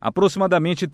Aproximadamente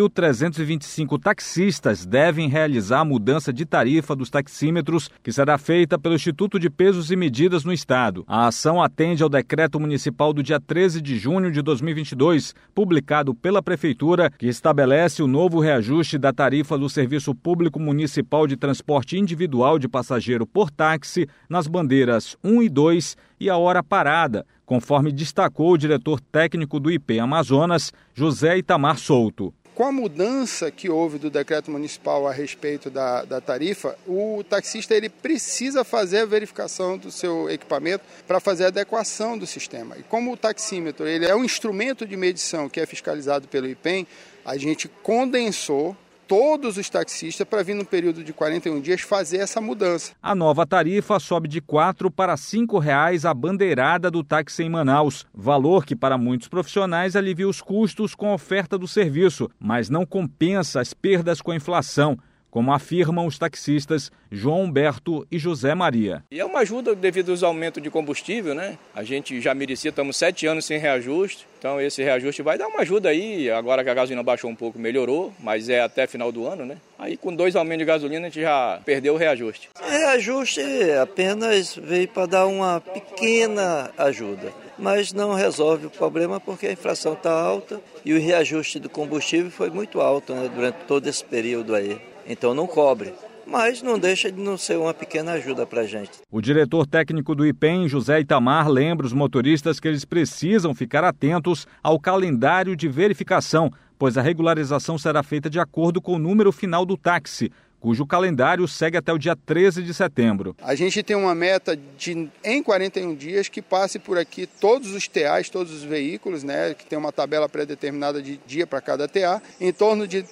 3.325 taxistas devem realizar a mudança de tarifa dos taxímetros, que será feita pelo Instituto de Pesos e Medidas no Estado. A ação atende ao decreto municipal do dia 13 de junho de 2022, publicado pela Prefeitura, que estabelece o novo reajuste da tarifa do Serviço Público Municipal de Transporte Individual de Passageiro por táxi nas bandeiras 1 e 2 e a hora parada, conforme destacou o diretor técnico do IP Amazonas, José Itamar Souto. Com a mudança que houve do decreto municipal a respeito da tarifa, o taxista ele precisa fazer a verificação do seu equipamento para fazer a adequação do sistema. E como o taxímetro ele é um instrumento de medição que é fiscalizado pelo IPEM, a gente condensou todos os taxistas para vir no período de 41 dias fazer essa mudança. A nova tarifa sobe de R$ 4 para R$ 5,00 a bandeirada do táxi em Manaus, valor que para muitos profissionais alivia os custos com a oferta do serviço, mas não compensa as perdas com a inflação, como afirmam os taxistas João Humberto e José Maria. E é uma ajuda devido aos aumentos de combustível, né? A gente já merecia, estamos 7 anos sem reajuste, então esse reajuste vai dar uma ajuda aí, agora que a gasolina baixou um pouco, melhorou, mas é até final do ano, né? Aí com 2 aumentos de gasolina a gente já perdeu o reajuste. O reajuste apenas veio para dar uma pequena ajuda, mas não resolve o problema porque a inflação está alta e o reajuste do combustível foi muito alto, né, durante todo esse período aí. Então não cobre, mas não deixa de não ser uma pequena ajuda para a gente. O diretor técnico do IPEM, José Itamar, lembra os motoristas que eles precisam ficar atentos ao calendário de verificação, pois a regularização será feita de acordo com o número final do táxi, cujo calendário segue até o dia 13 de setembro. A gente tem uma meta de, em 41 dias, que passe por aqui todos os TAs, todos os veículos, né, que tem uma tabela pré-determinada de dia para cada TA, em torno de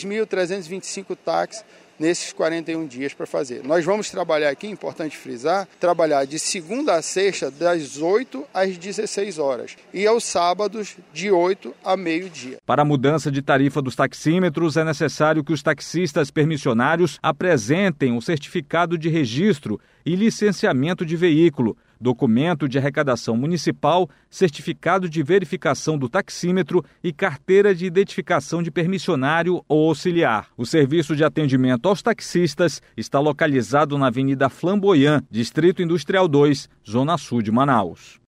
3.325 táxis nesses 41 dias para fazer. Nós vamos trabalhar aqui, importante frisar, trabalhar de segunda a sexta, das 8 às 16 horas, e aos sábados, de 8 a meio-dia. Para a mudança de tarifa dos taxímetros, é necessário que os taxistas permissionários apresentem o certificado de registro e licenciamento de veículo, documento de arrecadação municipal, certificado de verificação do taxímetro e carteira de identificação de permissionário ou auxiliar. O serviço de atendimento aos taxistas está localizado na Avenida Flamboyant, Distrito Industrial 2, Zona Sul de Manaus.